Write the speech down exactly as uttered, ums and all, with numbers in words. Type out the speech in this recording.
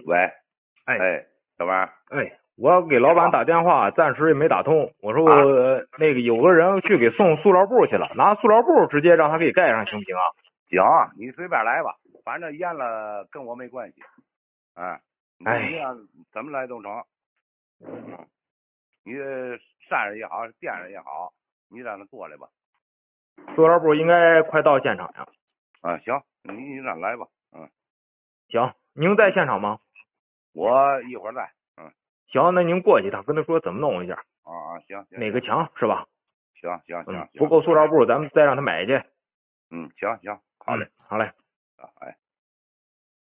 喂， 哎哎，小王， 哎，我给老板打电话，暂时也没打通。我说我、呃那个有个人去给送塑料布去了，拿塑料布直接让他给盖上，行不行啊？ 行，你随便来吧，反正严了跟我没关系。啊，你哎你让怎么来都成。嗯，你山上也好，店上也好，你让他过来吧。 塑料布应该快到现场呀。 啊，行，你你让来吧。嗯， 行，您在现场吗？ 我一会儿在。嗯， 行，那您过去一趟，跟他说怎么弄一下。 啊啊，行行， 哪个墙是吧？ 行行行嗯， 行， 不够塑料布，咱们再让他买去。 嗯，行行，好嘞。 嗯，好嘞。 啊，哎。